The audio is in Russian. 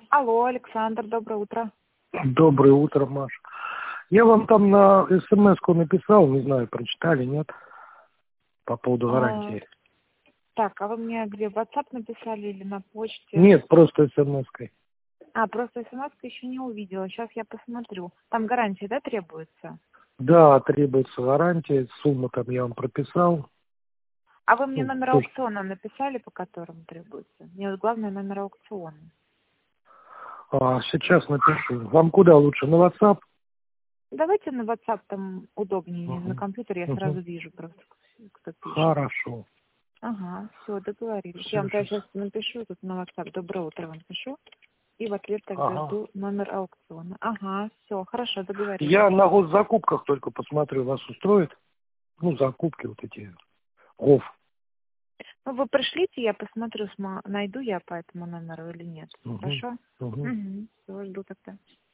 Алло, Александр, доброе утро. Доброе утро, Маша. Я вам там на смс-ку написал, не знаю, прочитали, нет, по поводу гарантии. Так, а вы мне где, в WhatsApp написали или на почте? Нет, просто смс-кой. Просто смс-ку еще не увидела. Сейчас я посмотрю. Там гарантия, да, требуется? Да, требуется гарантия, сумму там я вам прописал. А вы мне номер Тоже. аукциона написали, по которому требуется? Мне вот главное номер аукциона. Сейчас напишу. Вам куда лучше, на WhatsApp? Давайте на WhatsApp, там удобнее. На Угу. компьютере я сразу вижу просто, кто пишет. Хорошо. Ага, все, договорились. Все, Я вам сейчас напишу тут на WhatsApp. Доброе утро вам пишу. И в ответ тогда Ага. жду номер аукциона. Ага, все, хорошо, договорились. Я на госзакупках только посмотрю, вас устроит? Ну, закупки вот эти. ГОВ. Ну, вы пришлите, я посмотрю, найду я по этому номеру или нет. Угу. Хорошо? Угу. Угу. Все, жду тогда.